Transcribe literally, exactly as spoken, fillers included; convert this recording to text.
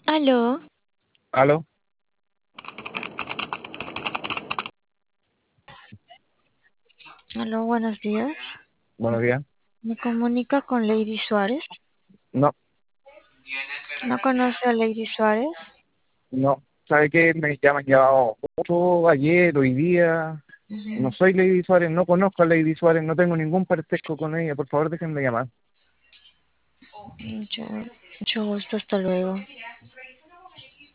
Aló, Aló, aló, buenos días. buenos días. Me comunica con Lady Suárez. No, ¿No conoce a Lady Suárez? no. ¿Sabe qué? Me, ya me han llamado mucho ayer, hoy día. No Ujú. soy Lady Suárez, no conozco a Lady Suárez, no tengo ningún parentesco con ella. Por favor, déjenme llamar. Mucho, mucho gusto, hasta luego.